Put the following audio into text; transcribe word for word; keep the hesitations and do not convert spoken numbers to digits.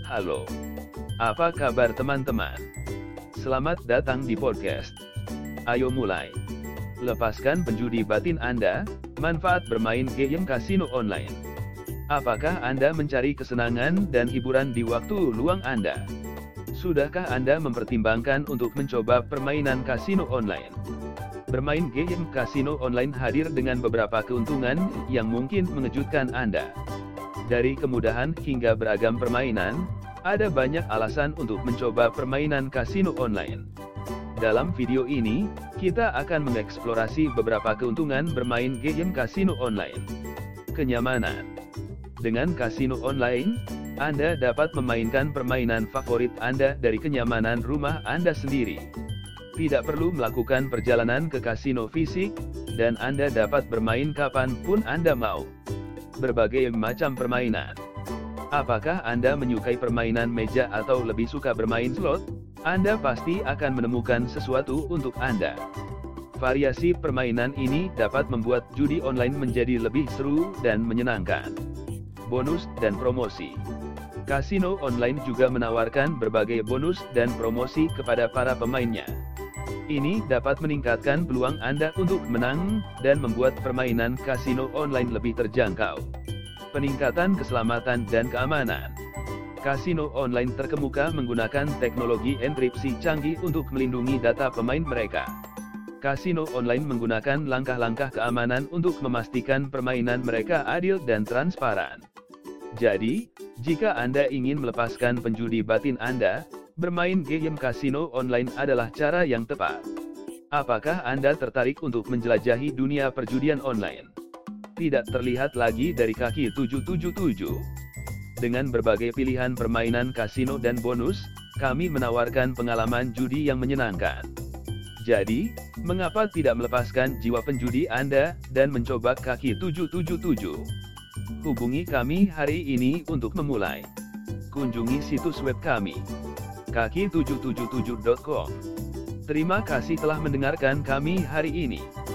Halo, apa kabar teman-teman? Selamat datang di podcast. Ayo mulai. Lepaskan penjudi batin Anda, manfaat bermain game kasino online. Apakah Anda mencari kesenangan dan hiburan di waktu luang Anda? Sudahkah Anda mempertimbangkan untuk mencoba permainan kasino online? Bermain game kasino online hadir dengan beberapa keuntungan yang mungkin mengejutkan Anda. Dari kemudahan hingga beragam permainan, ada banyak alasan untuk mencoba permainan kasino online. Dalam video ini, kita akan mengeksplorasi beberapa keuntungan bermain game kasino online. Kenyamanan. Dengan kasino online, Anda dapat memainkan permainan favorit Anda dari kenyamanan rumah Anda sendiri. Tidak perlu melakukan perjalanan ke kasino fisik, dan Anda dapat bermain kapanpun Anda mau. Berbagai macam permainan. Apakah Anda menyukai permainan meja atau lebih suka bermain slot? Anda pasti akan menemukan sesuatu untuk Anda. Variasi permainan ini dapat membuat judi online menjadi lebih seru dan menyenangkan. Bonus dan promosi. Kasino online juga menawarkan berbagai bonus dan promosi kepada para pemainnya. Ini dapat meningkatkan peluang Anda untuk menang, dan membuat permainan kasino online lebih terjangkau. Peningkatan keselamatan dan keamanan. Kasino online terkemuka menggunakan teknologi enkripsi canggih untuk melindungi data pemain mereka. Kasino online menggunakan langkah-langkah keamanan untuk memastikan permainan mereka adil dan transparan. Jadi, jika Anda ingin melepaskan penjudi batin Anda, bermain game kasino online adalah cara yang tepat. Apakah Anda tertarik untuk menjelajahi dunia perjudian online? Tidak terlihat lagi dari kaki tujuh tujuh tujuh. Dengan berbagai pilihan permainan kasino dan bonus, kami menawarkan pengalaman judi yang menyenangkan. Jadi, mengapa tidak melepaskan jiwa penjudi Anda, dan mencoba kaki tujuh tujuh tujuh? Hubungi kami hari ini untuk memulai. Kunjungi situs web kami, kaki tujuh tujuh tujuh dot com. Terima kasih telah mendengarkan kami hari ini.